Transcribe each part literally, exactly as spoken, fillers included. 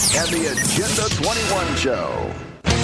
and the Agenda twenty-one Show.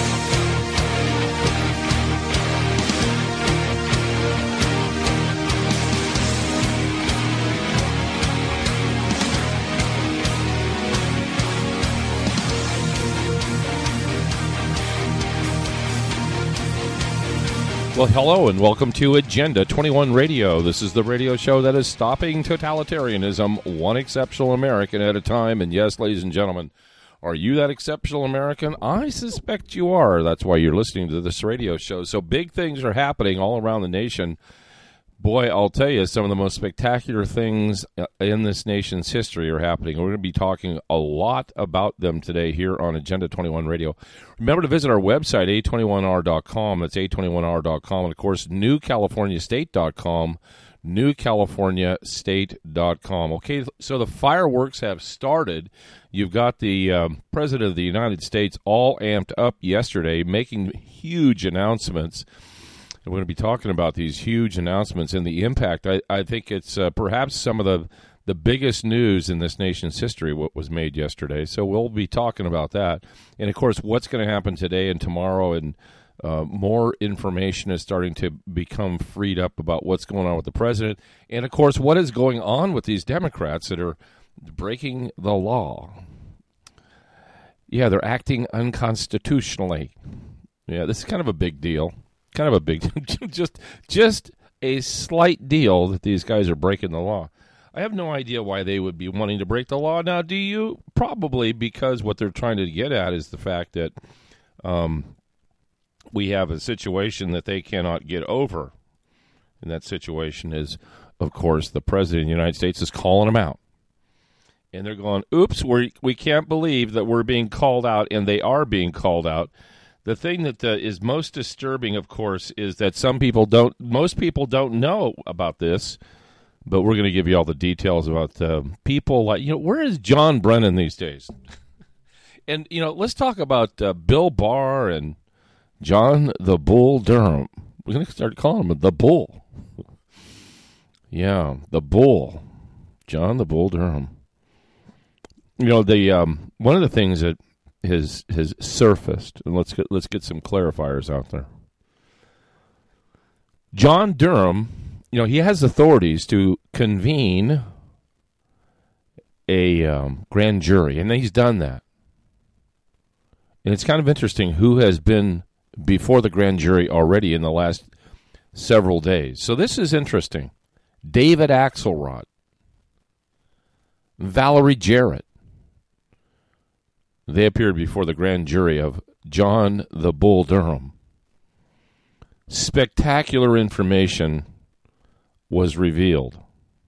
Well, hello and welcome to Agenda twenty-one Radio. This is the radio show that is stopping totalitarianism one exceptional American at a time. And yes, ladies and gentlemen, are you that exceptional American? I suspect you are. That's why you're listening to this radio show. So big things are happening all around the nation. Boy, I'll tell you, some of the most spectacular things in this nation's history are happening. We're going to be talking a lot about them today here on Agenda twenty-one Radio. Remember to visit our website, A twenty-one R dot com. That's A twenty-one R dot com. And, of course, New California State dot com, New California State dot com. Okay, so the fireworks have started. You've got the um, President of the United States all amped up yesterday, making huge announcements. We're going to be talking about these huge announcements and the impact. I, I think it's uh, perhaps some of the, the biggest news in this nation's history, what was made yesterday. So we'll be talking about that. And, of course, what's going to happen today and tomorrow, and uh, more information is starting to become freed up about what's going on with the president. And, of course, what is going on with these Democrats that are breaking the law. Yeah, they're acting unconstitutionally. Yeah, this is kind of a big deal. Kind of a big, just just a slight deal that these guys are breaking the law. I have no idea why they would be wanting to break the law. Now, do you? Probably because what they're trying to get at is the fact that um, we have a situation that they cannot get over. And that situation is, of course, the President of the United States is calling them out. And they're going, oops, we we can't believe that we're being called out, and they are being called out. The thing that uh, is most disturbing, of course, is that some people don't, most people don't know about this, but we're going to give you all the details about uh, people like, you know, where is John Brennan these days? And, you know, let's talk about uh, Bill Barr and John the Bull Durham. We're going to start calling him the Bull. Yeah, the Bull. John the Bull Durham. You know, the um, one of the things that has has surfaced, and let's get let's get some clarifiers out there. John Durham, you know, he has authorities to convene a um, grand jury, and he's done that. And it's kind of interesting who has been before the grand jury already in the last several days. So this is interesting. David Axelrod, Valerie Jarrett. They appeared before the grand jury of John the Bull Durham. Spectacular information was revealed.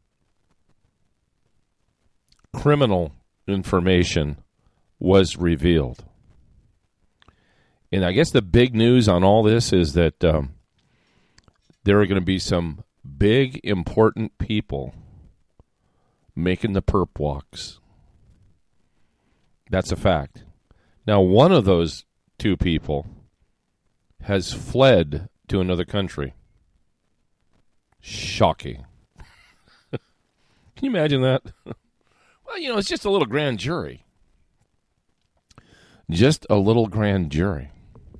Criminal information was revealed. And I guess the big news on all this is that um, there are going to be some big, important people making the perp walks. That's a fact. Now, one of those two people has fled to another country. Shocking. Can you imagine that? Well, you know, it's just a little grand jury. Just a little grand jury.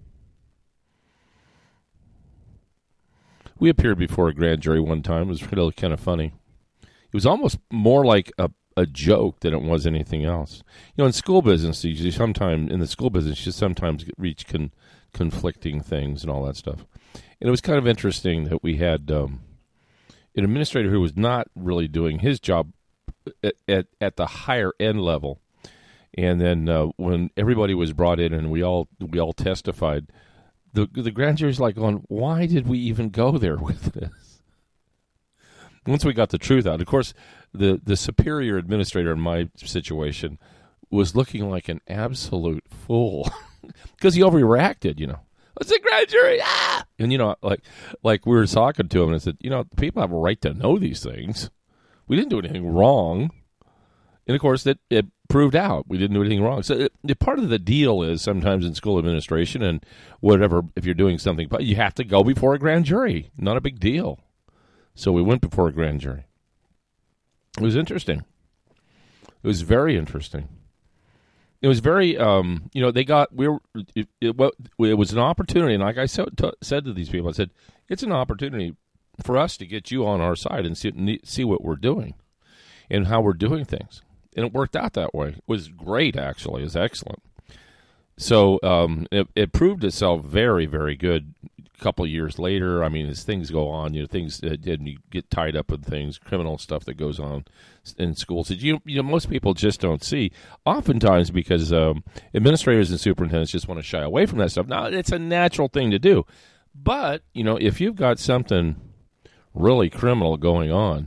We appeared before a grand jury one time. It was really kind of funny. It was almost more like a a joke than it was anything else. You know, in school business, you sometimes in the school business, you sometimes reach con, conflicting things and all that stuff. And it was kind of interesting that we had um, an administrator who was not really doing his job at at, at the higher end level. And then uh, when everybody was brought in and we all we all testified, the the grand jury's like going, why did we even go there with this? Once we got the truth out, of course, the, the superior administrator in my situation was looking like an absolute fool because he overreacted, you know. It's a grand jury, ah! And, you know, like like we were talking to him and I said, you know, people have a right to know these things. We didn't do anything wrong. And, of course, it, it proved out. We didn't do anything wrong. So it, it, part of the deal is sometimes in school administration and whatever, if you're doing something, but you have to go before a grand jury. Not a big deal. So we went before a grand jury. It was interesting. It was very interesting. it was very, um, you know, they got, we were, it, it, it was an opportunity. And like I said, t- said to these people, I said, it's an opportunity for us to get you on our side and see, see what we're doing and how we're doing things. And it worked out that way. It was great, actually. It was excellent. So um, it, it proved itself very, very good a couple of years later. I mean, as things go on, you know, things uh, you get tied up with things, criminal stuff that goes on in schools that you, you know, most people just don't see. Oftentimes because um, administrators and superintendents just want to shy away from that stuff. Now, it's a natural thing to do. But, you know, if you've got something really criminal going on,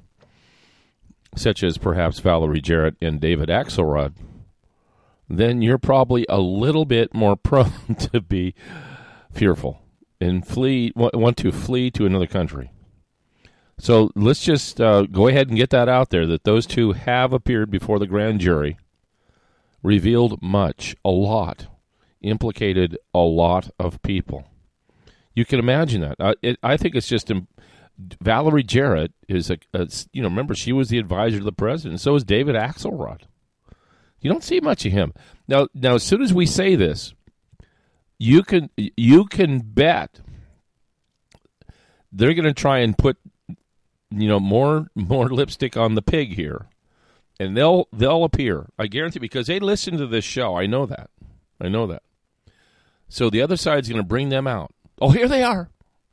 such as perhaps Valerie Jarrett and David Axelrod, then you're probably a little bit more prone to be fearful and flee, want to flee to another country. So let's just uh, go ahead and get that out there, that those two have appeared before the grand jury, revealed much, a lot, implicated a lot of people. You can imagine that. Uh, it, I think it's just... Im- Valerie Jarrett is a, a, you know, remember, she was the advisor to the president, and so is David Axelrod. You don't see much of him. Now, now, as soon as we say this, you can you can bet they're going to try and put, you know, more more lipstick on the pig here, and they'll they'll appear. I guarantee, because they listen to this show. I know that. I know that. So the other side's going to bring them out. Oh, here they are.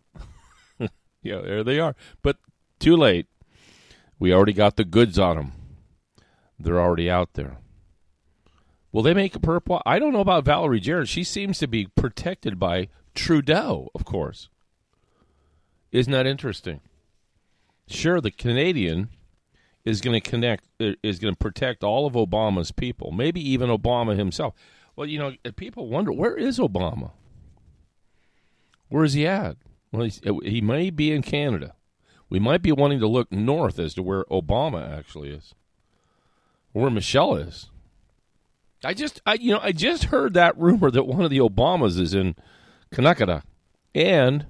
Yeah, there they are. But too late. We already got the goods on them. They're already out there. Will they make a purple? I don't know about Valerie Jarrett. She seems to be protected by Trudeau, of course. Isn't that interesting? Sure, the Canadian is going to connect, is going to protect all of Obama's people, maybe even Obama himself. Well, you know, people wonder, where is Obama? Where is he at? Well, he's, he may be in Canada. We might be wanting to look north as to where Obama actually is, or where Michelle is. I just, I you know, I just heard that rumor that one of the Obamas is in Kanakada, and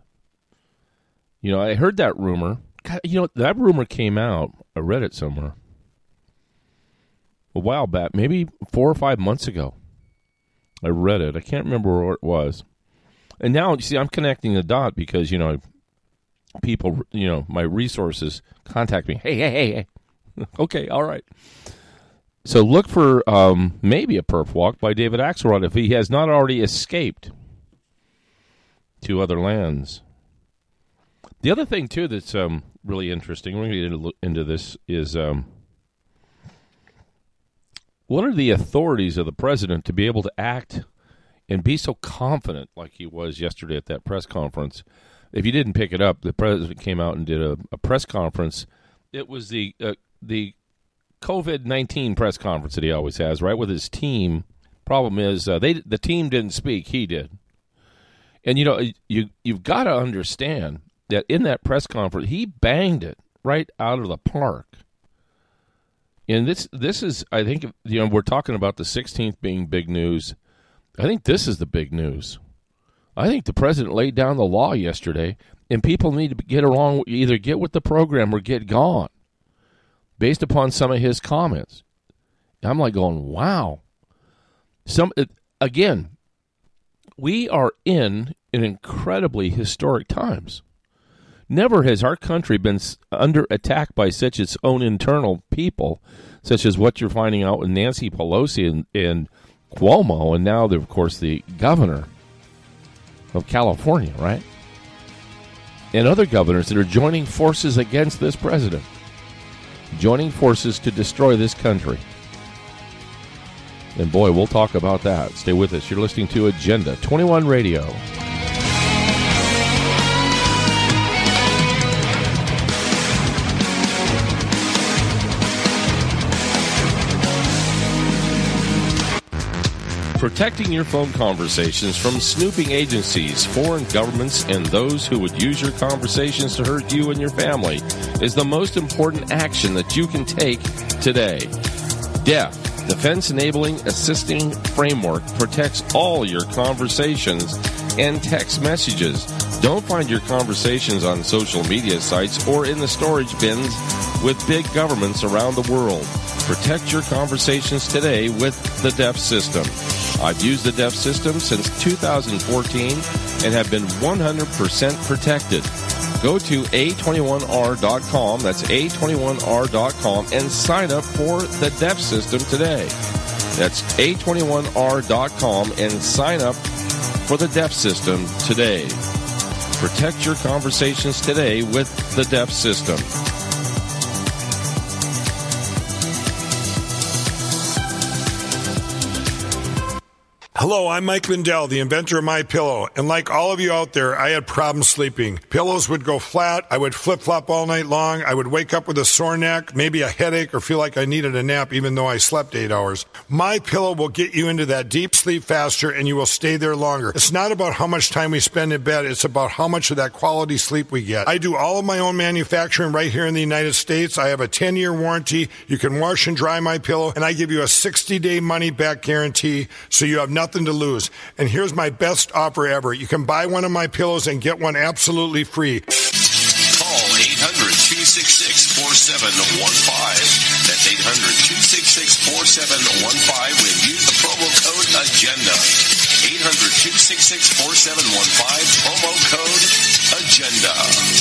you know, I heard that rumor. God, you know, that rumor came out. I read it somewhere a while back, maybe four or five months ago. I read it. I can't remember where it was. And now, you see, I'm connecting the dot because, you know, people, you know, my resources contact me. Hey, hey, hey, hey. Okay, all right. So look for um, maybe a perp walk by David Axelrod if he has not already escaped to other lands. The other thing, too, that's um, really interesting, we're going to get into this, is um, what are the authorities of the president to be able to act and be so confident like he was yesterday at that press conference? If you didn't pick it up, the president came out and did a, a press conference. It was the uh, the COVID nineteen press conference that he always has, right, with his team. Problem is, uh, they the team didn't speak. He did. And, you know, you, you've got to understand that in that press conference, he banged it right out of the park. And this, this is, I think, you know, we're talking about the sixteenth being big news. I think this is the big news. I think the president laid down the law yesterday, and people need to get along, either get with the program or get gone, based upon some of his comments. I'm like going, wow. Some again, we are in an incredibly historic times. Never has our country been under attack by such its own internal people, such as what you're finding out with Nancy Pelosi and, and Cuomo, and now, of course, the governor of California, right? And other governors that are joining forces against this president, joining forces to destroy this country. And boy, we'll talk about that. Stay with us. You're listening to Agenda twenty-one Radio. Protecting your phone conversations from snooping agencies, foreign governments, and those who would use your conversations to hurt you and your family is the most important action that you can take today. D E F, Defense Enabling Assisting Framework, protects all your conversations and text messages. Don't find your conversations on social media sites or in the storage bins with big governments around the world. Protect your conversations today with the D E F system. I've used the D E F system since two thousand fourteen and have been one hundred percent protected. Go to A twenty-one R dot com, that's A twenty-one R dot com, and sign up for the D E F system today. That's A twenty-one R dot com and sign up for the D E F system today. Protect your conversations today with the D E F system. Hello, I'm Mike Lindell, the inventor of MyPillow, and like all of you out there, I had problems sleeping. Pillows would go flat, I would flip-flop all night long, I would wake up with a sore neck, maybe a headache, or feel like I needed a nap even though I slept eight hours. MyPillow will get you into that deep sleep faster, and you will stay there longer. It's not about how much time we spend in bed, it's about how much of that quality sleep we get. I do all of my own manufacturing right here in the United States. I have a ten-year warranty. You can wash and dry MyPillow, and I give you a sixty-day money-back guarantee, so you have nothing to lose. And here's my best offer ever. You can buy one of my pillows and get one absolutely free. Call eight hundred, two six six, four seven one five. That's eight hundred, two six six, four seven one five and use the promo code AGENDA. eight hundred, two six six, four seven one five, promo code AGENDA.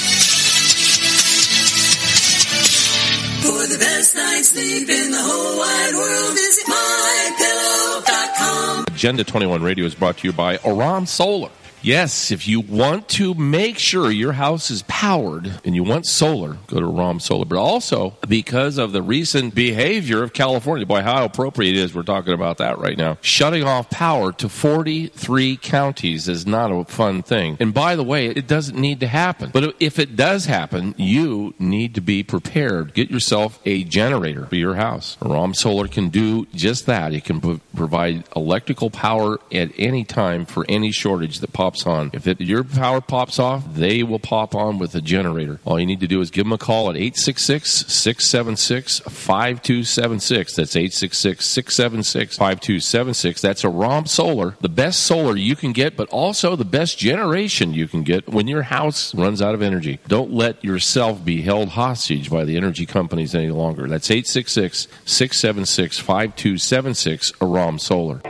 For the best night's sleep in the whole wide world, visit my pillow dot com. Agenda twenty-one Radio is brought to you by Aram Solar. Yes, if you want to make sure your house is powered and you want solar, go to Aram Solar. But also, because of the recent behavior of California, boy, how appropriate it is we're talking about that right now. Shutting off power to forty-three counties is not a fun thing. And by the way, it doesn't need to happen. But if it does happen, you need to be prepared. Get yourself a generator for your house. Aram Solar can do just that. It can pro- provide electrical power at any time for any shortage that pops on. If it, your power pops off, they will pop on with a generator. All you need to do is give them a call at eight six six, six seven six, five two seven six. That's eight six six, six seven six, five two seven six. That's Aram Solar, the best solar you can get, but also the best generation you can get when your house runs out of energy. Don't let yourself be held hostage by the energy companies any longer. That's eight six six, six seven six, five two seven six, Aram Solar.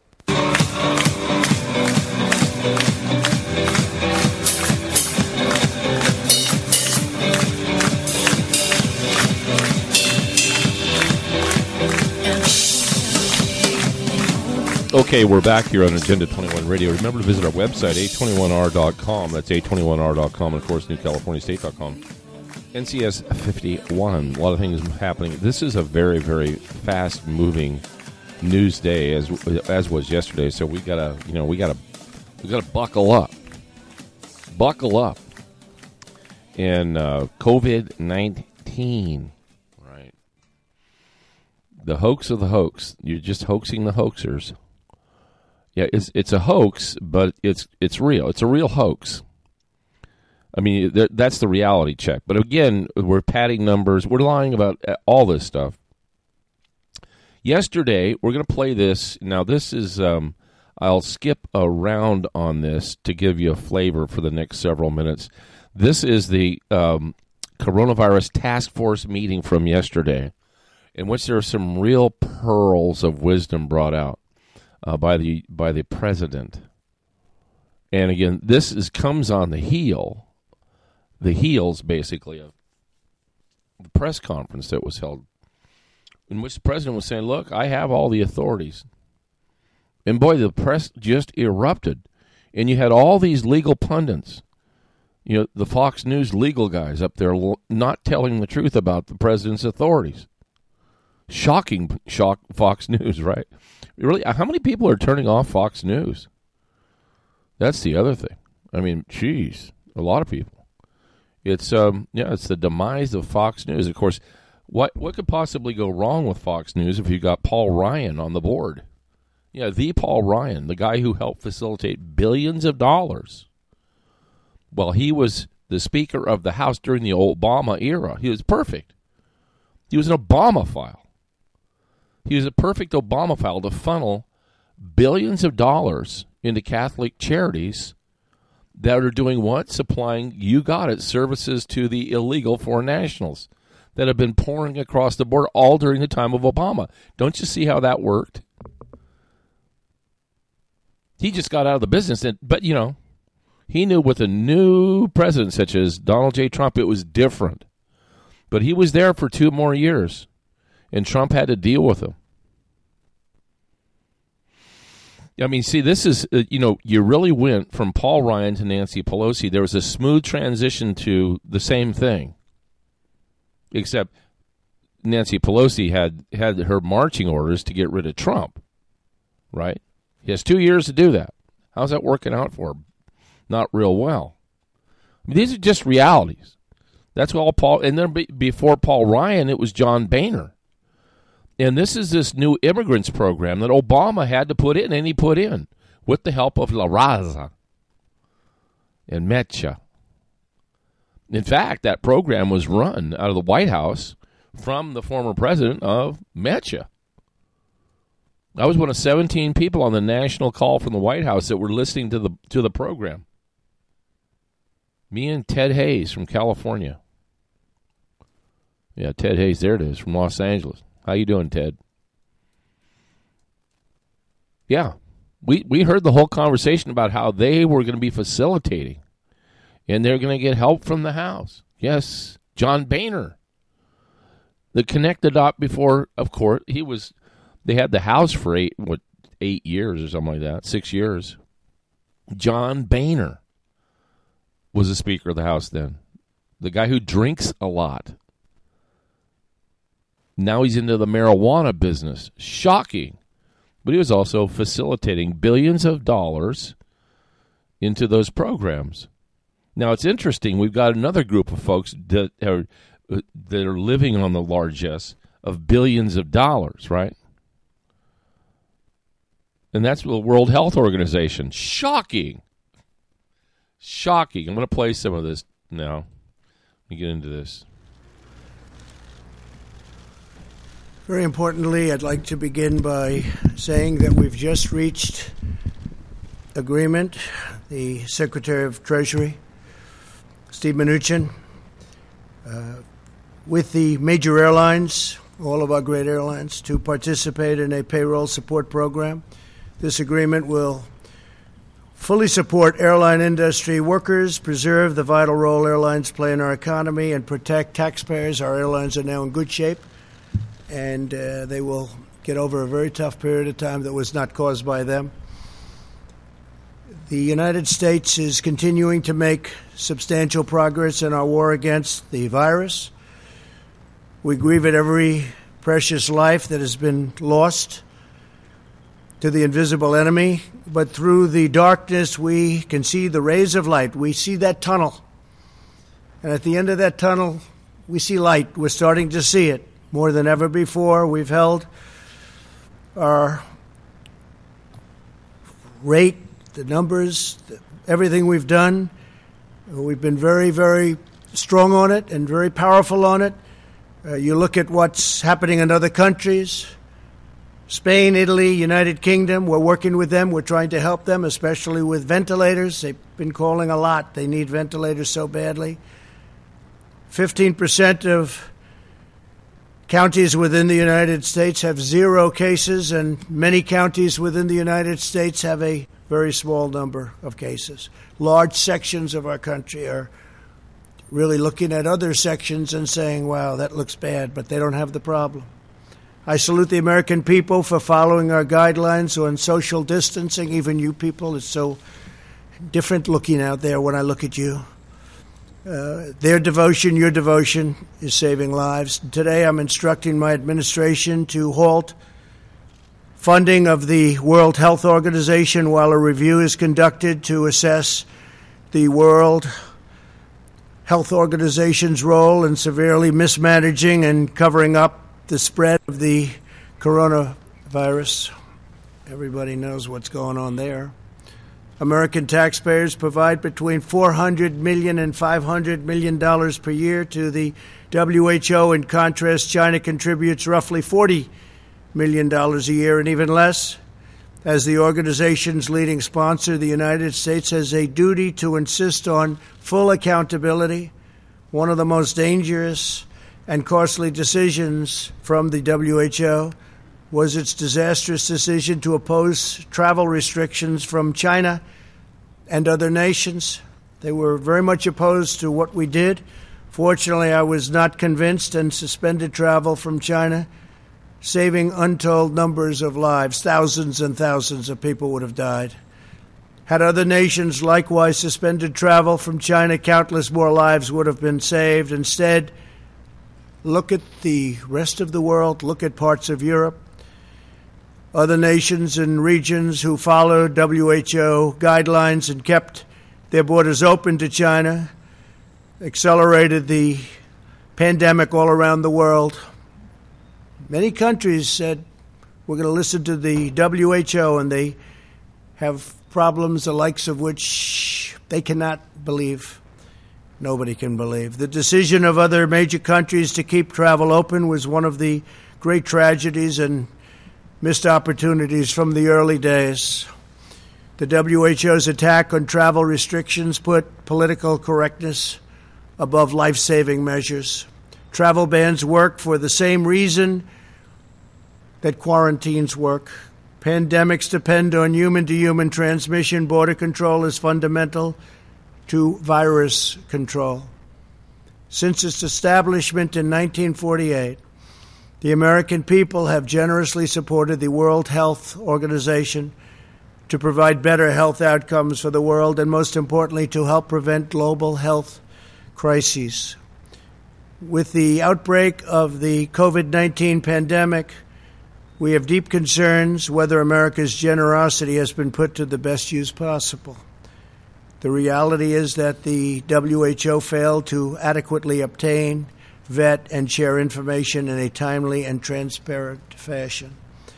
Okay, we're back here on Agenda twenty-one Radio. Remember to visit our website, A twenty-one R dot com. That's A twenty-one R dot com, and, of course, New California State dot com. N C S fifty-one. A lot of things happening. This is a very, very fast-moving news day, as as was yesterday. So we gotta, you know, we gotta, we gotta buckle up, buckle up. And uh, COVID nineteen, right? The hoax of the hoax. You're just hoaxing the hoaxers. Yeah, it's it's a hoax, but it's it's real. It's a real hoax. I mean, th- that's the reality check. But again, we're padding numbers. We're lying about all this stuff. Yesterday, we're going to play this. Now, this is, um, I'll skip around on this to give you a flavor for the next several minutes. This is the um, coronavirus task force meeting from yesterday, in which there are some real pearls of wisdom brought out. Uh, by the by the president, and again, this is comes on the heel, the heels basically of the press conference that was held, in which the president was saying, "Look, I have all the authorities," and boy, the press just erupted, and you had all these legal pundits, you know, the Fox News legal guys up there not telling the truth about the president's authorities. Shocking, shock Fox News, right? Really, how many people are turning off Fox News? That's the other thing. I mean, geez, a lot of people. It's um, yeah, it's the demise of Fox News. Of course, what what could possibly go wrong with Fox News if you got Paul Ryan on the board? Yeah, the Paul Ryan, the guy who helped facilitate billions of dollars. Well, he was the Speaker of the House during the Obama era. He was perfect. He was an Obama-phile. He was a perfect Obama-phile to funnel billions of dollars into Catholic charities that are doing what? Supplying, you got it, services to the illegal foreign nationals. that have been pouring across the board all during the time of Obama. Don't you see how that worked? He just got out of the business, and, but, you know, he knew with a new president such as Donald J. Trump, it was different. But he was there for two more years, and Trump had to deal with him. I mean, see, this is, uh, you know, you really went from Paul Ryan to Nancy Pelosi. There was a smooth transition to the same thing, except Nancy Pelosi had, had her marching orders to get rid of Trump, right? He has two years to do that. How's that working out for him? Not real well. I mean, these are just realities. That's all Paul, and then be, before Paul Ryan, it was John Boehner. And this is this new immigrants program that Obama had to put in, and he put in with the help of La Raza and Mecha. In fact, that program was run out of the White House from the former president of Mecha. I was one of seventeen people on the national call from the White House that were listening to the to the program. Me and Ted Hayes from California. Yeah, Ted Hayes, there it is, from Los Angeles. How you doing, Ted? Yeah, we, we heard the whole conversation about how they were going to be facilitating, and they're going to get help from the House. Yes, John Boehner. The Connect the Dot before, of course, he was... They had the House for eight, what, eight years or something like that, six years. John Boehner was the Speaker of the House then. The guy who drinks a lot. Now he's into the marijuana business. Shocking. But he was also facilitating billions of dollars into those programs. Now, it's interesting. We've got another group of folks that are, that are living on the largesse of billions of dollars, right? And that's the World Health Organization. Shocking. Shocking. I'm going to play some of this now. Let me get into this. Very importantly, I'd like to begin by saying that we've just reached agreement. The Secretary of Treasury, Steve Mnuchin, uh, with the major airlines, all of our great airlines, to participate in a payroll support program. This agreement will fully support airline industry workers, preserve the vital role airlines play in our economy, and protect taxpayers. Our airlines are now in good shape, and uh, they will get over a very tough period of time that was not caused by them. The United States is continuing to make substantial progress in our war against the virus. We grieve at every precious life that has been lost to the invisible enemy, but through the darkness we can see the rays of light. We see that tunnel, and at the end of that tunnel we see light. We're starting to see it more than ever before. We've held our rate, the numbers, everything we've done. We've been very, very strong on it and very powerful on it. Uh, you look at what's happening in other countries, Spain, Italy, United Kingdom. We're working with them. We're trying to help them, especially with ventilators. They've been calling a lot. They need ventilators so badly. fifteen percent of counties within the United States have zero cases, and many counties within the United States have a very small number of cases. Large sections of our country are really looking at other sections and saying, wow, that looks bad, but they don't have the problem. I salute the American people for following our guidelines on social distancing. Even you people, it's so different looking out there when I look at you. Uh, their devotion, your devotion, is saving lives. Today I'm instructing my administration to halt funding of the World Health Organization while a review is conducted to assess the World Health Organization's role in severely mismanaging and covering up the spread of the coronavirus. Everybody knows what's going on there. American taxpayers provide between four hundred million dollars and five hundred million dollars per year to the W H O. In contrast, China contributes roughly forty million dollars a year, and even less. As the organization's leading sponsor, the United States has a duty to insist on full accountability. One of the most dangerous and costly decisions from the W H O was its disastrous decision to oppose travel restrictions from China and other nations. They were very much opposed to what we did. Fortunately, I was not convinced and suspended travel from China, saving untold numbers of lives. Thousands and thousands of people would have died. Had other nations likewise suspended travel from China, countless more lives would have been saved. Instead, look at the rest of the world, look at parts of Europe, other nations and regions who followed W H O guidelines and kept their borders open to China, accelerated the pandemic all around the world. Many countries said, we're going to listen to the W H O, and they have problems the likes of which they cannot believe. Nobody can believe. The decision of other major countries to keep travel open was one of the great tragedies and missed opportunities from the early days. The W H O's attack on travel restrictions put political correctness above life-saving measures. Travel bans work for the same reason that quarantines work. Pandemics depend on human-to-human transmission. Border control is fundamental to virus control. Since its establishment in nineteen forty-eight, the American people have generously supported the World Health Organization to provide better health outcomes for the world and, most importantly, to help prevent global health crises. With the outbreak of the COVID nineteen pandemic, we have deep concerns whether America's generosity has been put to the best use possible. The reality is that the W H O failed to adequately obtain, vet, and share information in a timely and transparent fashion.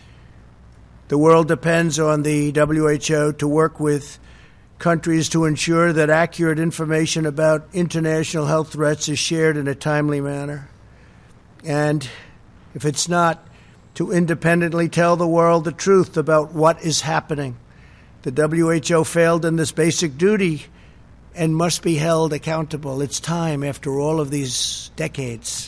The world depends on the W H O to work with countries to ensure that accurate information about international health threats is shared in a timely manner. And if it's not, to independently tell the world the truth about what is happening. The W H O failed in this basic duty and must be held accountable. It's time after all of these decades.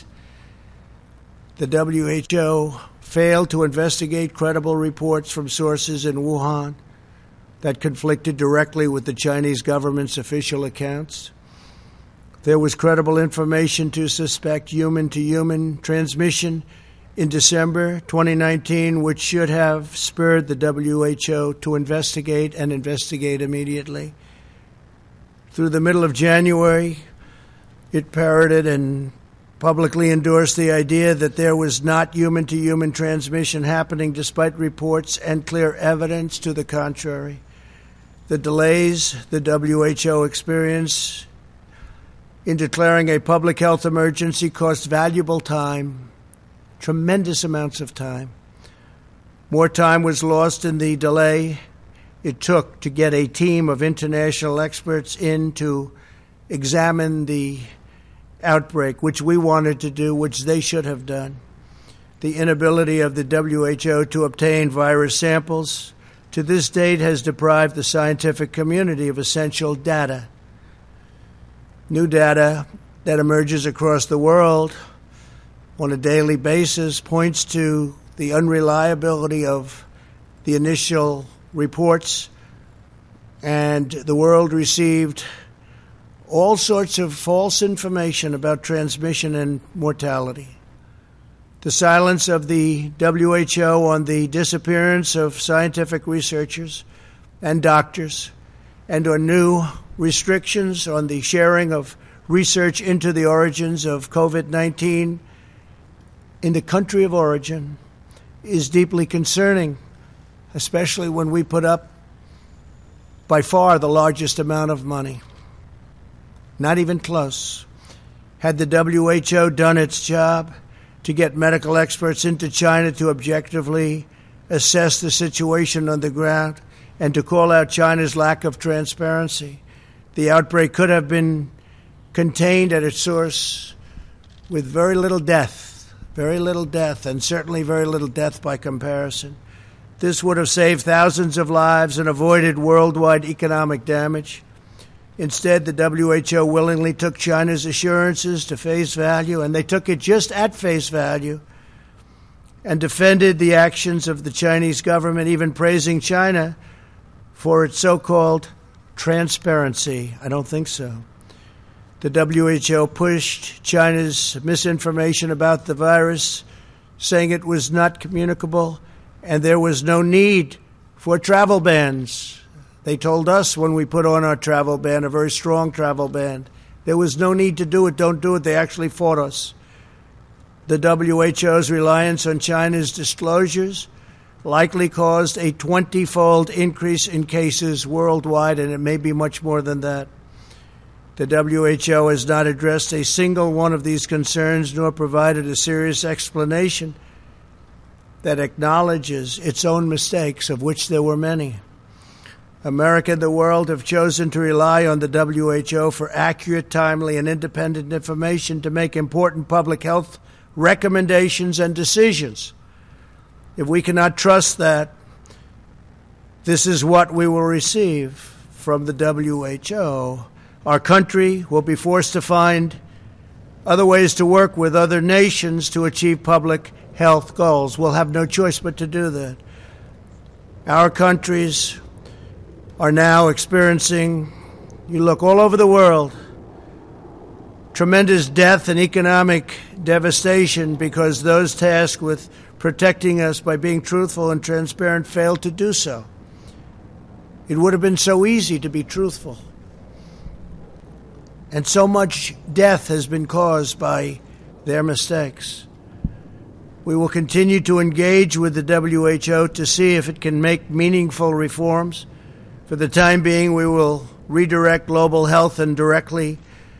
The W H O failed to investigate credible reports from sources in Wuhan that conflicted directly with the Chinese government's official accounts. There was credible information to suspect human-to-human transmission in December twenty nineteen, which should have spurred the W H O to investigate and investigate immediately. Through the middle of January, it parroted and publicly endorsed the idea that there was not human-to-human transmission happening, despite reports and clear evidence to the contrary. The delays the W H O experienced in declaring a public health emergency cost valuable time, tremendous amounts of time. More time was lost in the delay it took to get a team of international experts in to examine the outbreak, which we wanted to do, which they should have done. The inability of the W H O to obtain virus samples to this date has deprived the scientific community of essential data. New data that emerges across the world on a daily basis points to the unreliability of the initial reports, and the world received all sorts of false information about transmission and mortality. The silence of the W H O on the disappearance of scientific researchers and doctors, and on new restrictions on the sharing of research into the origins of COVID nineteen in the country of origin is deeply concerning, especially when we put up by far the largest amount of money. Not even close. Had the W H O done its job to get medical experts into China to objectively assess the situation on the ground and to call out China's lack of transparency, the outbreak could have been contained at its source with very little death, very little death, and certainly very little death by comparison. This would have saved thousands of lives and avoided worldwide economic damage. Instead, the W H O willingly took China's assurances to face value, and they took it just at face value, and defended the actions of the Chinese government, even praising China for its so-called transparency. I don't think so. The W H O pushed China's misinformation about the virus, saying it was not communicable and there was no need for travel bans. They told us when we put on our travel ban, a very strong travel ban, there was no need to do it, don't do it. They actually fought us. The W H O's reliance on China's disclosures likely caused a twenty-fold increase in cases worldwide, and it may be much more than that. The W H O has not addressed a single one of these concerns, nor provided a serious explanation that acknowledges its own mistakes, of which there were many. America and the world have chosen to rely on the W H O for accurate, timely, and independent information to make important public health recommendations and decisions. If we cannot trust that, this is what we will receive from the W H O. Our country will be forced to find other ways to work with other nations to achieve public health goals. We'll have no choice but to do that. Our countries are now experiencing, you look all over the world, tremendous death and economic devastation because those tasked with protecting us by being truthful and transparent failed to do so. It would have been so easy to be truthful. And so much death has been caused by their mistakes. We will continue to engage with the W H O to see if it can make meaningful reforms. For the time being, we will redirect global health and directly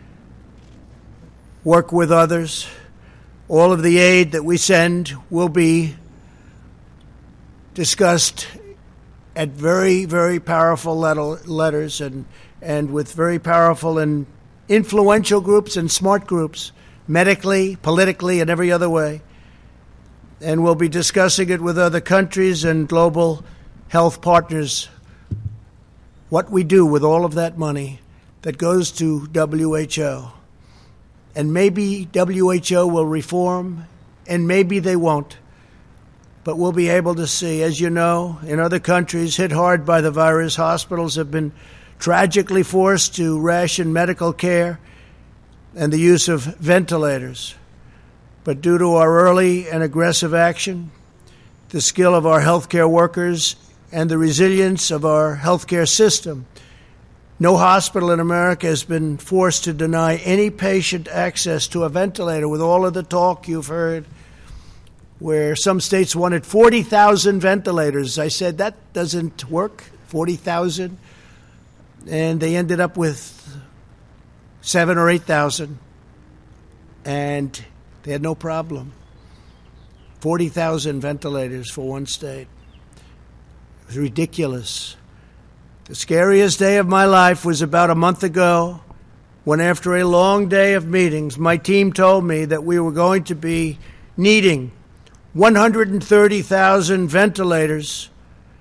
work with others. All of the aid that we send will be discussed at very, very powerful letters and, and with very powerful and influential groups and smart groups, medically, politically, and every other way. And we'll be discussing it with other countries and global health partners, what we do with all of that money that goes to W H O. And maybe W H O will reform, and maybe they won't. But we'll be able to see. As you know, in other countries hit hard by the virus, hospitals have been tragically forced to ration medical care and the use of ventilators. But due to our early and aggressive action, the skill of our healthcare workers, and the resilience of our healthcare system, no hospital in America has been forced to deny any patient access to a ventilator, with all of the talk you've heard where some states wanted forty thousand ventilators. I said, that doesn't work, forty thousand. And they ended up with seven or eight thousand, and they had no problem. forty thousand ventilators for one state. It was ridiculous. The scariest day of my life was about a month ago when, after a long day of meetings, my team told me that we were going to be needing one hundred thirty thousand ventilators,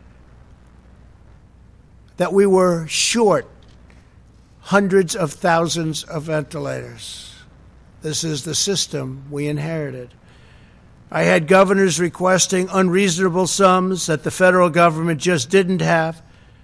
that we were short hundreds of thousands of ventilators. This is the system we inherited. I had governors requesting unreasonable sums that the federal government just didn't have.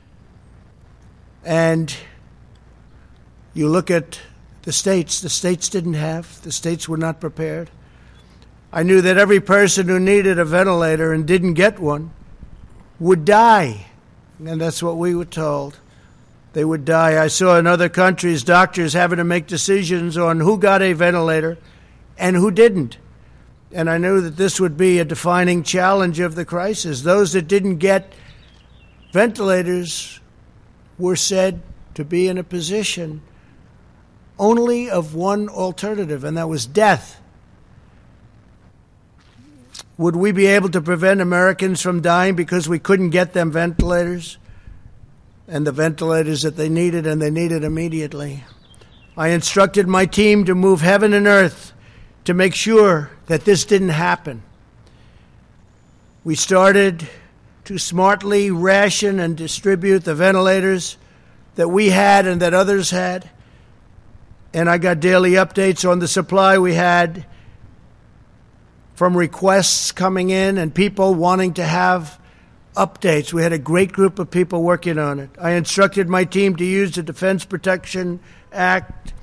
And you look at the states, the states didn't have, the states were not prepared. I knew that every person who needed a ventilator and didn't get one would die. And that's what we were told. They would die. I saw in other countries doctors having to make decisions on who got a ventilator and who didn't. And I knew that this would be a defining challenge of the crisis. Those that didn't get ventilators were said to be in a position only of one alternative, and that was death. Would we be able to prevent Americans from dying because we couldn't get them ventilators? And the ventilators that they needed, and they needed immediately. I instructed my team to move heaven and earth to make sure that this didn't happen. We started to smartly ration and distribute the ventilators that we had and that others had. And I got daily updates on the supply we had from requests coming in and people wanting to have updates. We had a great group of people working on it. I instructed my team to use the Defense Production Act,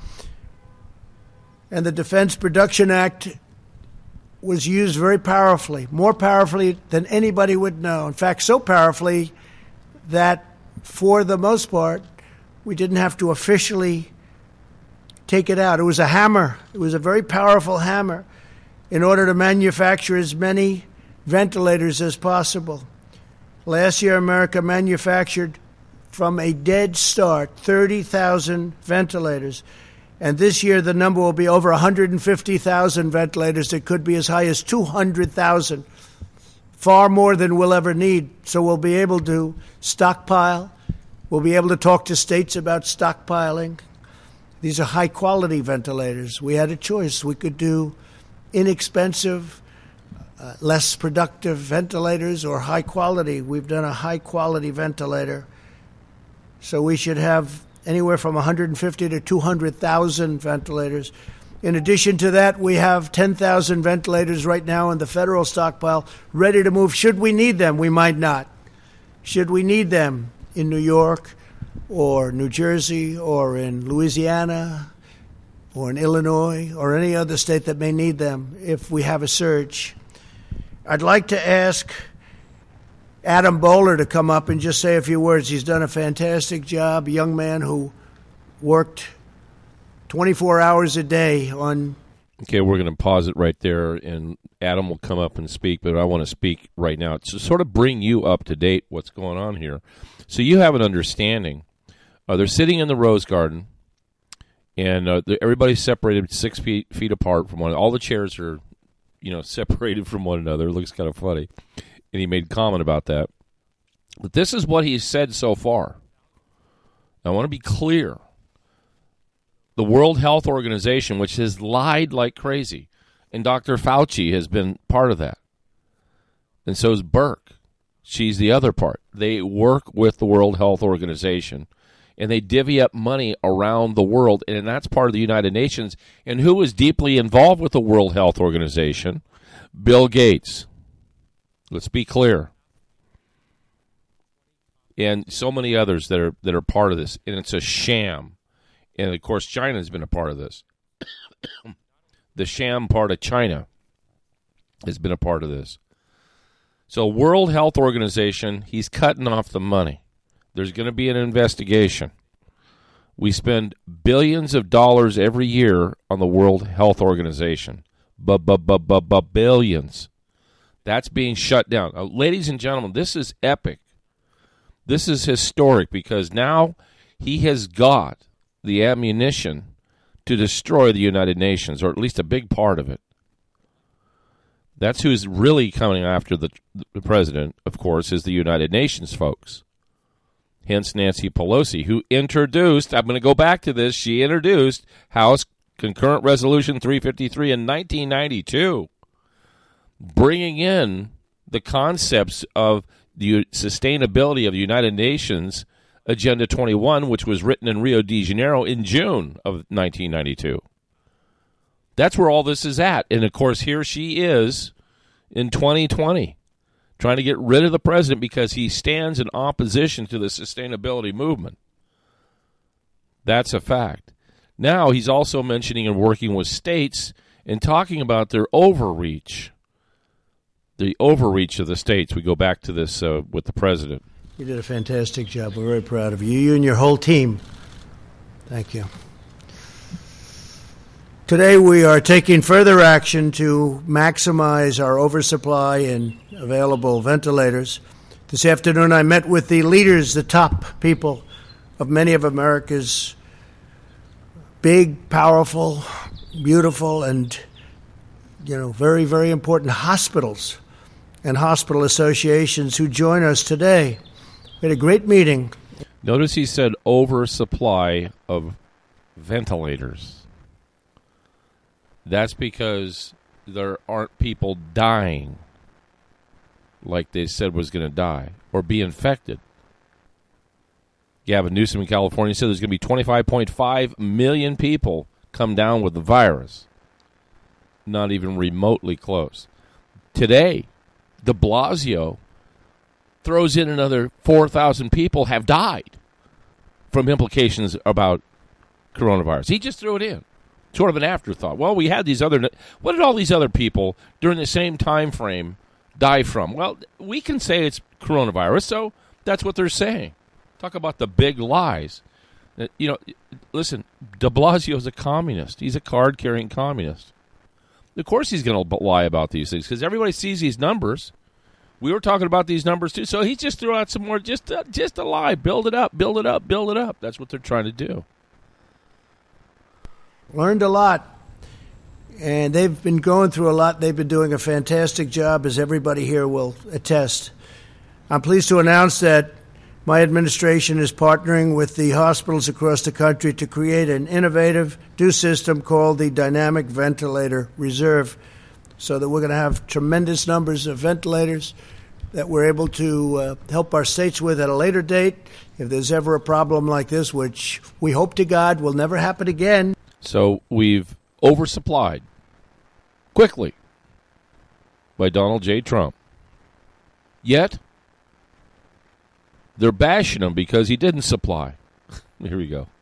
and the Defense Production Act was used very powerfully, more powerfully than anybody would know. In fact, so powerfully that for the most part, we didn't have to officially take it out. It was a hammer. It was a very powerful hammer in order to manufacture as many ventilators as possible. Last year, America manufactured from a dead start thirty thousand ventilators. And this year, the number will be over one hundred fifty thousand ventilators. It could be as high as two hundred thousand, far more than we'll ever need. So we'll be able to stockpile. We'll be able to talk to states about stockpiling. These are high-quality ventilators. We had a choice. We could do inexpensive, uh, less productive ventilators or high-quality. We've done a high-quality ventilator. So we should have anywhere from one hundred fifty to two hundred thousand ventilators. In addition to that, we have ten thousand ventilators right now in the federal stockpile ready to move. Should we need them? We might not. Should we need them in New York or New Jersey or in Louisiana or in Illinois or any other state that may need them if we have a surge? I'd like to ask Adam Bowler to come up and just say a few words. He's done a fantastic job, a young man who worked twenty-four hours a day on... Okay, we're going to pause it right there, and Adam will come up and speak, but I want to speak right now to sort of bring you up to date what's going on here. So you have an understanding. Uh, they're sitting in the Rose Garden, and uh, everybody's separated six feet, feet apart from one. All the chairs are, you know, separated from one another. It looks kind of funny. And he made comment about that. But this is what he's said so far. I want to be clear. The World Health Organization, which has lied like crazy, and Doctor Fauci has been part of that. And so is Burke. She's the other part. They work with the World Health Organization, and they divvy up money around the world, and that's part of the United Nations. And who is deeply involved with the World Health Organization? Bill Gates. Let's be clear. And so many others that are that are part of this. And it's a sham. And, of course, China's been a part of this. The sham part of China has been a part of this. So World Health Organization, he's cutting off the money. There's going to be an investigation. We spend billions of dollars every year on the World Health Organization. B-b-b-b-billions. That's being shut down. Uh, ladies and gentlemen, this is epic. This is historic because now he has got the ammunition to destroy the United Nations, or at least a big part of it. That's who's really coming after the, the president, of course, is the United Nations folks. Hence Nancy Pelosi, who introduced, I'm going to go back to this, she introduced House Concurrent Resolution three fifty-three in nineteen ninety-two. Bringing in the concepts of the sustainability of the United Nations Agenda twenty-one, which was written in Rio de Janeiro in June of nineteen ninety-two. That's where all this is at. And, of course, here she is in twenty twenty trying to get rid of the president because he stands in opposition to the sustainability movement. That's a fact. Now he's also mentioning and working with states and talking about their overreach. The overreach of the states. We go back to this uh, with the president. You did a fantastic job. We're very proud of you. You and your whole team. Thank you. Today we are taking further action to maximize our oversupply in available ventilators. This afternoon I met with the leaders, the top people of many of America's big, powerful, beautiful, and, you know, very, very important hospitals and hospital associations who join us today. We had a great meeting. Notice he said oversupply of ventilators. That's because there aren't people dying like they said was going to die or be infected. Gavin Newsom in California said there's going to be twenty-five point five million people come down with the virus. Not even remotely close. Today, de Blasio throws in another four thousand people have died from implications about coronavirus. He just threw it in. Sort of an afterthought. Well, we had these other... What did all these other people during the same time frame die from? Well, we can say it's coronavirus, so that's what they're saying. Talk about the big lies. You know, listen, de Blasio's a communist. He's a card-carrying communist. Of course he's going to lie about these things because everybody sees these numbers. We were talking about these numbers too, so he just threw out some more, just uh, just a lie. Build it up, build it up, build it up. That's what they're trying to do. Learned a lot, and they've been going through a lot. They've been doing a fantastic job, as everybody here will attest. I'm pleased to announce that my administration is partnering with the hospitals across the country to create an innovative new system called the Dynamic Ventilator Reserve, so that we're going to have tremendous numbers of ventilators that we're able to uh, help our states with at a later date if there's ever a problem like this, which we hope to God will never happen again. So we've oversupplied quickly by Donald J. Trump. Yet, they're bashing him because he didn't supply. Here we go.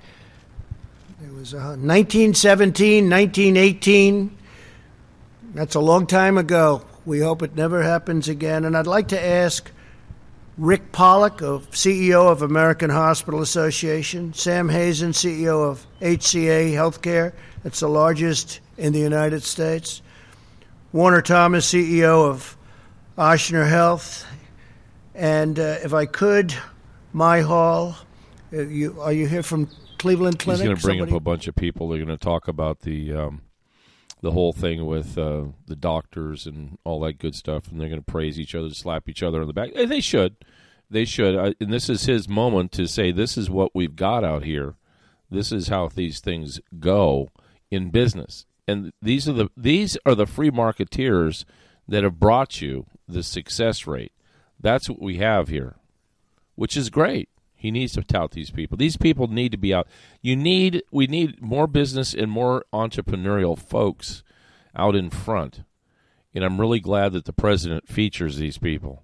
It was uh, nineteen seventeen, nineteen eighteen. That's a long time ago. We hope it never happens again. And I'd like to ask Rick Pollack, C E O of American Hospital Association, Sam Hazen, C E O of H C A Healthcare, that's the largest in the United States, Warner Thomas, C E O of Ochsner Health, and uh, if I could, My Hall. Uh, you, are you here from Cleveland Clinic? He's going to bring Somebody? up a bunch of people. They're going to talk about the um, the whole thing with uh, the doctors and all that good stuff, and they're going to praise each other, slap each other on the back. And they should. They should. I, and this is his moment to say, this is what we've got out here. This is how these things go in business. And these are the these are the free marketeers that have brought you the success rate. That's what we have here, which is great. He needs to tout these people. These people need to be out. You need we need more business and more entrepreneurial folks out in front. And I'm really glad that the president features these people.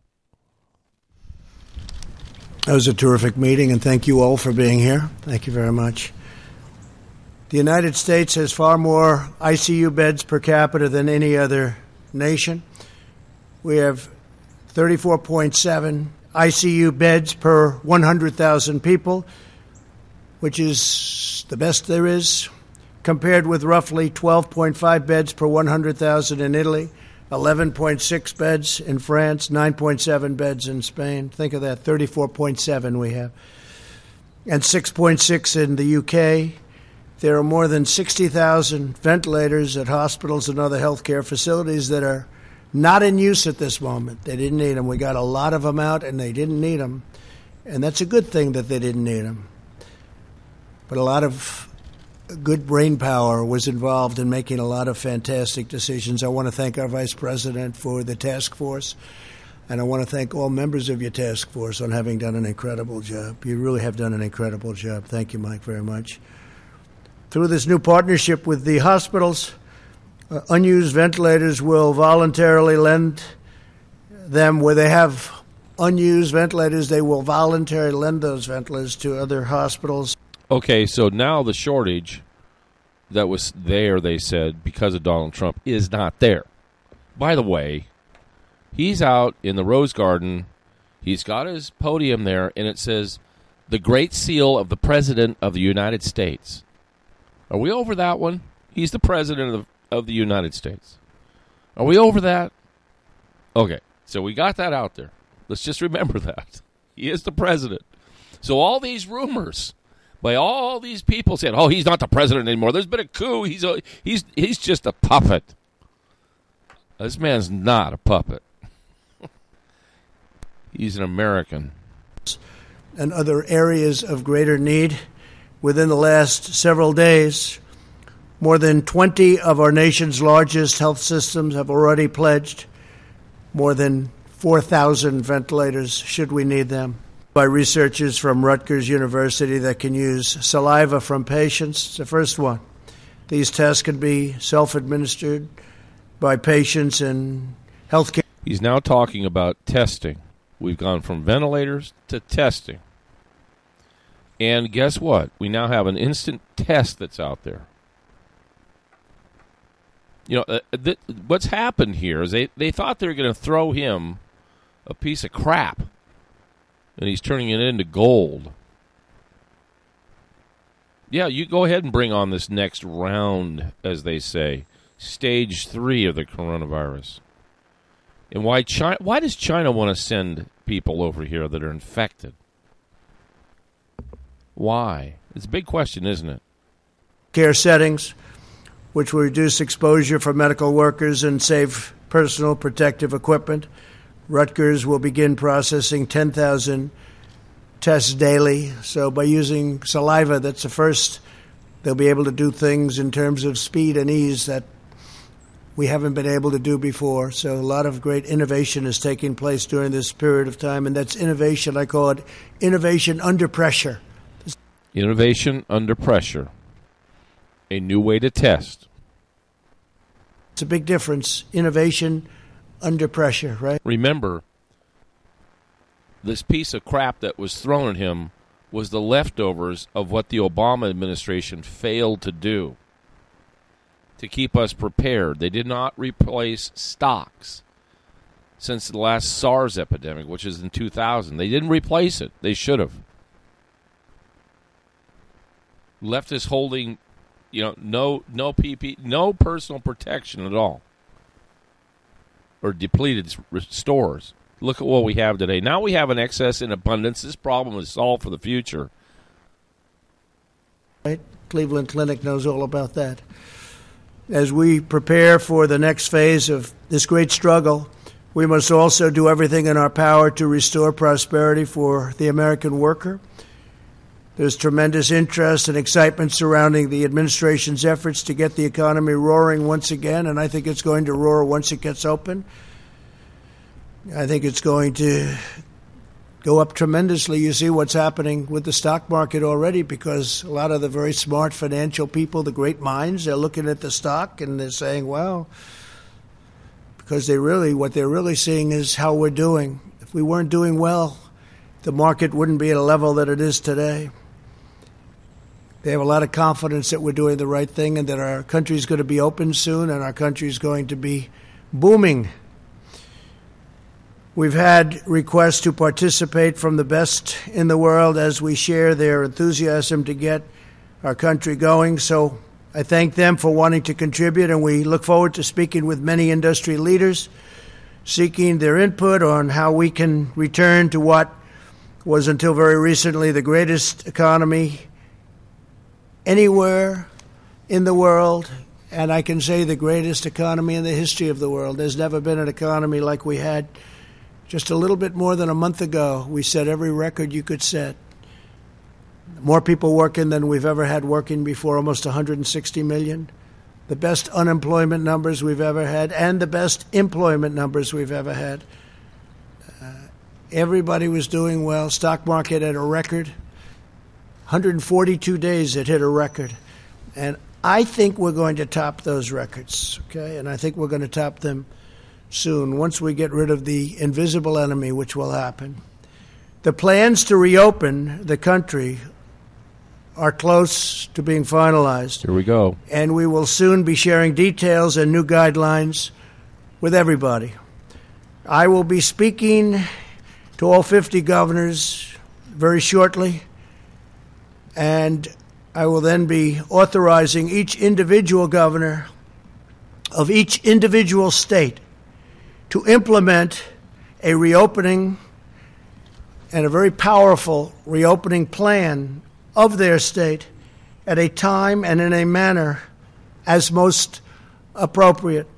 That was a terrific meeting, and thank you all for being here. Thank you very much. The United States has far more I C U beds per capita than any other nation. We have thirty-four point seven I C U beds per one hundred thousand people, which is the best there is, compared with roughly twelve point five beds per one hundred thousand in Italy, eleven point six beds in France, nine point seven beds in Spain. Think of that, thirty-four point seven we have, and six point six in the U K. There are more than sixty thousand ventilators at hospitals and other healthcare facilities that are not in use at this moment. They didn't need them. We got a lot of them out, and they didn't need them. And that's a good thing that they didn't need them. But a lot of good brain power was involved in making a lot of fantastic decisions. I want to thank our Vice President for the task force, and I want to thank all members of your task force on having done an incredible job. You really have done an incredible job. Thank you, Mike, very much. Through this new partnership with the hospitals, uh, unused ventilators will voluntarily lend them where they have unused ventilators. They will voluntarily lend those ventilators to other hospitals. Okay, so now the shortage that was there, they said, because of Donald Trump, is not there. By the way, he's out in the Rose Garden. He's got his podium there, and it says, "The Great Seal of the President of the United States." Are we over that one? He's the President of the, of the United States. Are we over that? Okay, so we got that out there. Let's just remember that. He is the President. So all these rumors by all these people saying, "Oh, he's not the president anymore. There's been a coup. He's a, he's he's just a puppet." This man's not a puppet. He's an American. And other areas of greater need. Within the last several days, more than twenty of our nation's largest health systems have already pledged more than four thousand ventilators should we need them. by researchers from Rutgers University that can use saliva from patients. It's the first one. These tests can be self-administered by patients in healthcare. He's now talking about testing. We've gone from ventilators to testing. And guess what? We now have an instant test that's out there. You know, uh, th- what's happened here is they, they thought they were going to throw him a piece of crap, and he's turning it into gold. Yeah, you go ahead and bring on this next round, as they say, stage three of the coronavirus. And why China? Why does China want to send people over here that are infected? Why? It's a big question, isn't it? Care settings, which will reduce exposure for medical workers and save personal protective equipment. Rutgers will begin processing ten thousand tests daily. So by using saliva, that's the first, they'll be able to do things in terms of speed and ease that we haven't been able to do before. So a lot of great innovation is taking place during this period of time, and that's innovation. I call it innovation under pressure. Innovation under pressure. A new way to test. It's a big difference. Innovation under pressure, right? Remember, this piece of crap that was thrown at him was the leftovers of what the Obama administration failed to do to keep us prepared. They did not replace stocks since the last SARS epidemic, which is in two thousand. They didn't replace it. They should have. Left us holding, you know, no no P P, no personal protection at all, or depleted stores. Look at what we have today. Now we have an excess in abundance. This problem is solved for the future. Right? Cleveland Clinic knows all about that. As we prepare for the next phase of this great struggle, we must also do everything in our power to restore prosperity for the American worker. There's tremendous interest and excitement surrounding the administration's efforts to get the economy roaring once again, and I think it's going to roar once it gets open. I think it's going to go up tremendously. You see what's happening with the stock market already, because a lot of the very smart financial people, the great minds, they're looking at the stock and they're saying, well, because they really, what they're really seeing is how we're doing. If we weren't doing well, the market wouldn't be at a level that it is today. They have a lot of confidence that we're doing the right thing and that our country is going to be open soon and our country is going to be booming. We've had requests to participate from the best in the world as we share their enthusiasm to get our country going. So I thank them for wanting to contribute, and we look forward to speaking with many industry leaders, seeking their input on how we can return to what was until very recently the greatest economy anywhere in the world, and I can say the greatest economy in the history of the world. There's never been an economy like we had just a little bit more than a month ago. We set every record you could set. More people working than we've ever had working before, almost one hundred sixty million. The best unemployment numbers we've ever had, and the best employment numbers we've ever had. Uh, everybody was doing well. Stock market at a record. one hundred forty-two days it hit a record. And I think we're going to top those records, okay? And I think we're going to top them soon, once we get rid of the invisible enemy, which will happen. The plans to reopen the country are close to being finalized. Here we go. And we will soon be sharing details and new guidelines with everybody. I will be speaking to all fifty governors very shortly, and I will then be authorizing each individual governor of each individual state to implement a reopening and a very powerful reopening plan of their state at a time and in a manner as most appropriate.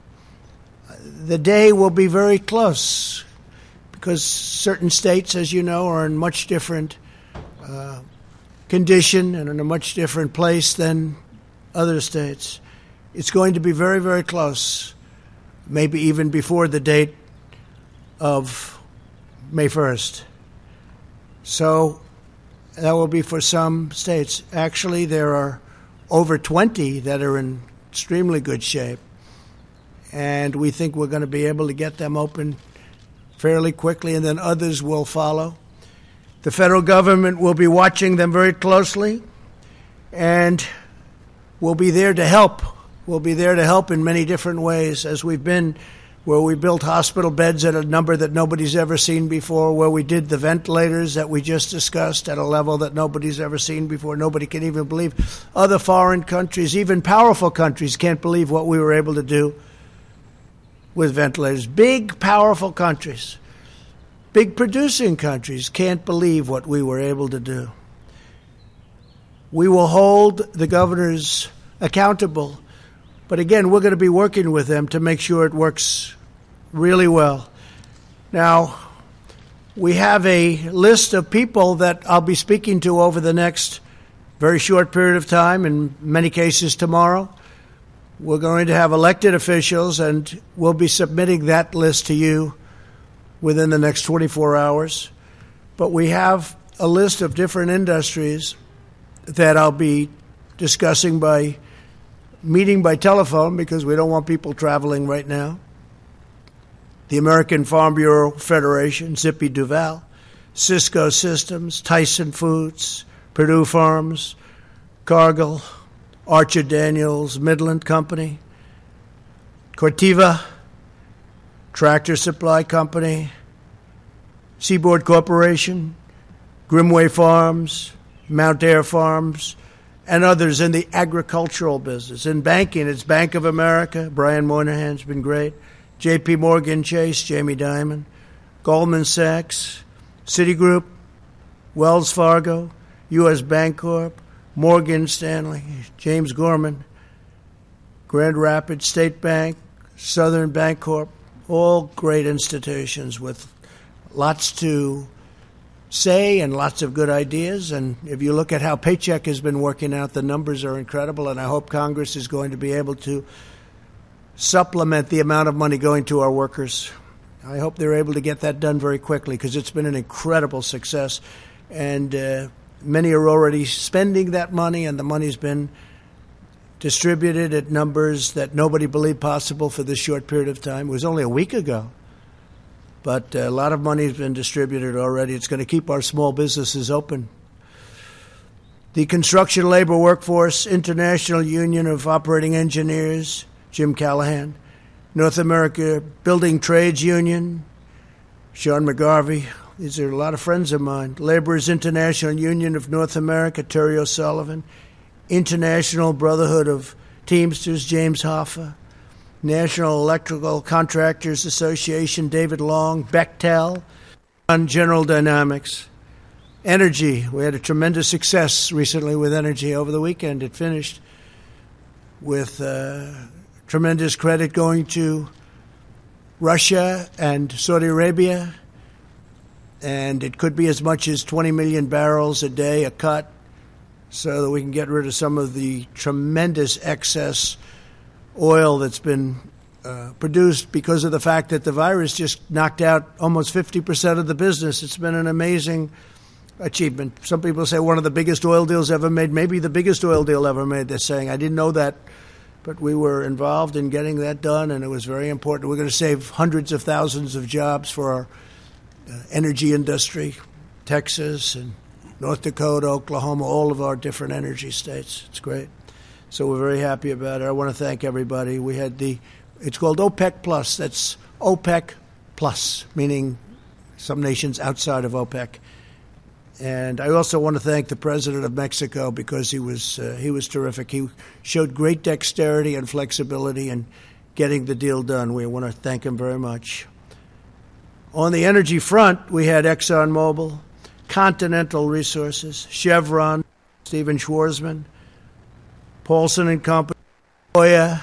The day will be very close because certain states, as you know, are in much different uh, condition and in a much different place than other states. It's going to be very, very close. Maybe even before the date of May first. So that will be for some states. Actually, there are over twenty that are in extremely good shape, and we think we're going to be able to get them open fairly quickly, and then others will follow. The federal government will be watching them very closely, and we'll be there to help. We'll be there to help in many different ways, as we've been where we built hospital beds at a number that nobody's ever seen before, where we did the ventilators that we just discussed at a level that nobody's ever seen before. Nobody can even believe. Other foreign countries, even powerful countries, can't believe what we were able to do with ventilators. Big, powerful countries, big producing countries can't believe what we were able to do. We will hold the governors accountable. But again, we're going to be working with them to make sure it works really well. Now, we have a list of people that I'll be speaking to over the next very short period of time, in many cases tomorrow. We're going to have elected officials, and we'll be submitting that list to you within the next twenty-four hours. But we have a list of different industries that I'll be discussing by meeting by telephone, because we don't want people traveling right now. The American Farm Bureau Federation, Zippy Duval, Cisco Systems, Tyson Foods, Purdue Farms, Cargill, Archer Daniels, Midland Company, Corteva, Tractor Supply Company, Seaboard Corporation, Grimway Farms, Mount Air Farms, and others in the agricultural business. In banking, it's Bank of America. Brian Moynihan's been great. J P Morgan Chase, Jamie Dimon. Goldman Sachs, Citigroup, Wells Fargo, U S Bancorp, Morgan Stanley, James Gorman, Grand Rapids State Bank, Southern Bancorp, all great institutions with lots to say and lots of good ideas. And if you look at how Paycheck has been working out, the numbers are incredible, and I hope Congress is going to be able to supplement the amount of money going to our workers. I hope they're able to get that done very quickly, because it's been an incredible success, and uh, many are already spending that money, and the money's been distributed at numbers that nobody believed possible for this short period of time. It was only a week ago. But a lot of money has been distributed already. It's going to keep our small businesses open. The Construction Labor Workforce International Union of Operating Engineers, Jim Callahan. North America Building Trades Union, Sean McGarvey. These are a lot of friends of mine. Laborers International Union of North America, Terry O'Sullivan. International Brotherhood of Teamsters, James Hoffa. National Electrical Contractors Association, David Long. Bechtel, on General Dynamics. Energy, we had a tremendous success recently with energy over the weekend. It finished with uh, tremendous credit going to Russia and Saudi Arabia, and it could be as much as twenty million barrels a day, a cut, so that we can get rid of some of the tremendous excess oil that's been uh, produced because of the fact that the virus just knocked out almost fifty percent of the business. It's been an amazing achievement. Some people say one of the biggest oil deals ever made, maybe the biggest oil deal ever made, they're saying. I didn't know that, but we were involved in getting that done, and it was very important. We're going to save hundreds of thousands of jobs for our uh, energy industry, Texas and North Dakota, Oklahoma, all of our different energy states. It's great. So we're very happy about it. I want to thank everybody. We had the, it's called OPEC Plus. That's OPEC Plus, meaning some nations outside of OPEC. And I also want to thank the president of Mexico, because he was uh, he was terrific. He showed great dexterity and flexibility in getting the deal done. We want to thank him very much. On the energy front, we had ExxonMobil, Continental Resources, Chevron, Stephen Schwarzman, Paulson and Company, Oya,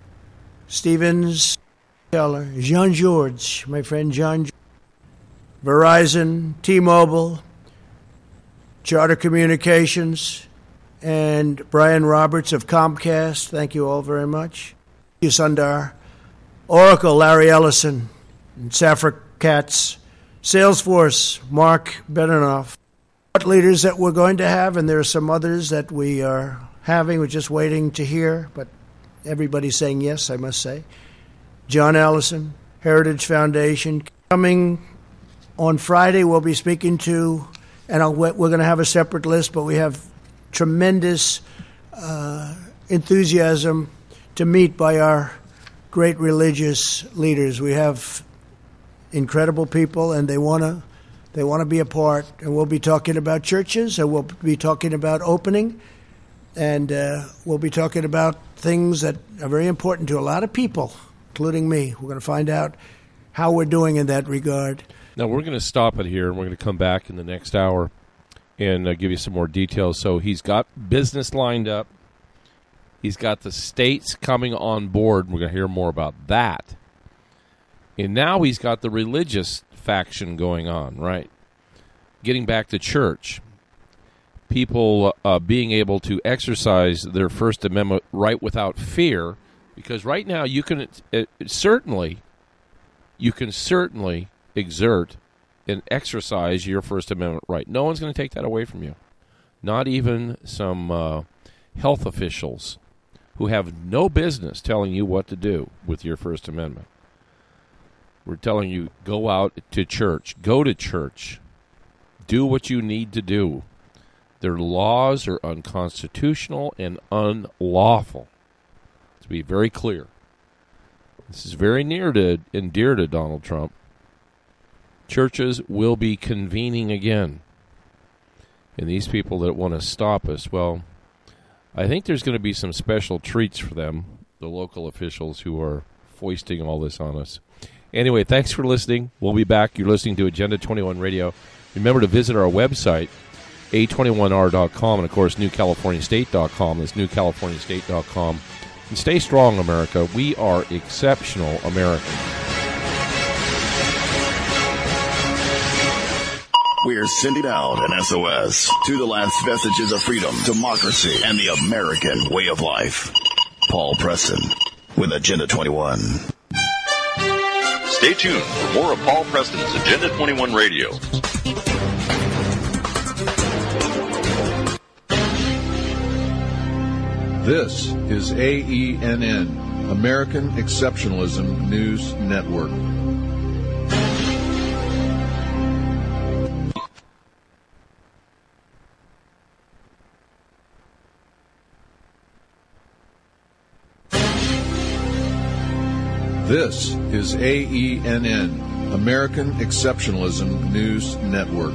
Stevens, Keller, Jean George, my friend John, Verizon, T-Mobile, Charter Communications, and Brian Roberts of Comcast. Thank you all very much. Thank you, Sundar. Oracle, Larry Ellison, and Safra Katz. Salesforce, Mark Beninoff. leaders that we're going to have, and there are some others that we are having. We're just waiting to hear, but everybody's saying yes, I must say. John Allison, Heritage Foundation. Coming on Friday, we'll be speaking to, and I'll, we're going to have a separate list, but we have tremendous uh, enthusiasm to meet by our great religious leaders. We have incredible people, and they want to they want to be a part. And we'll be talking about churches, and we'll be talking about opening, and uh, we'll be talking about things that are very important to a lot of people, including me. We're going to find out how we're doing in that regard. Now, we're going to stop it here, and we're going to come back in the next hour and uh, give you some more details. So he's got business lined up. He's got the states coming on board. We're going to hear more about that. And now he's got the religious faction going on, right? Getting back to church. People uh, being able to exercise their First Amendment right without fear, because right now you can uh, certainly, you can certainly exert and exercise your First Amendment right. No one's going to take that away from you. Not even some uh, health officials who have no business telling you what to do with your First Amendment. We're telling you, go out to church. Go to church. Do what you need to do. Their laws are unconstitutional and unlawful. To be very clear. This is very near to and dear to Donald Trump. Churches will be convening again. And these people that want to stop us, well, I think there's going to be some special treats for them, the local officials who are foisting all this on us. Anyway, thanks for listening. We'll be back. You're listening to Agenda twenty-one Radio. Remember to visit our website, A twenty-one R dot com, and, of course, New California State dot com. That's New California State dot com. And stay strong, America. We are exceptional Americans. We're sending out an S O S to the last vestiges of freedom, democracy, and the American way of life. Paul Preston with Agenda twenty-one. Stay tuned for more of Paul Preston's Agenda twenty-one Radio. This is A E N N, American Exceptionalism News Network. This is A E N N, American Exceptionalism News Network.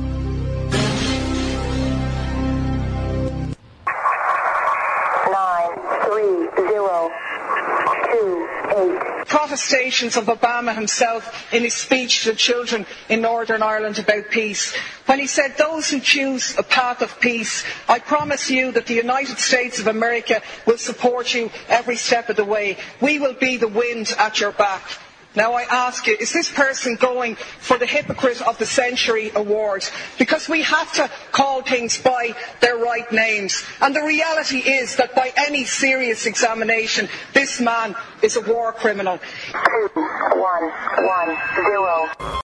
Nine, three, zero, two, eight. Protestations of Obama himself in his speech to children in Northern Ireland about peace, when he said, "Those who choose a path of peace, I promise you that the United States of America will support you every step of the way. We will be the wind at your back." Now I ask you, is this person going for the Hypocrite of the Century award? Because we have to call things by their right names. And the reality is that by any serious examination, this man is a war criminal. Two, one, one, zero.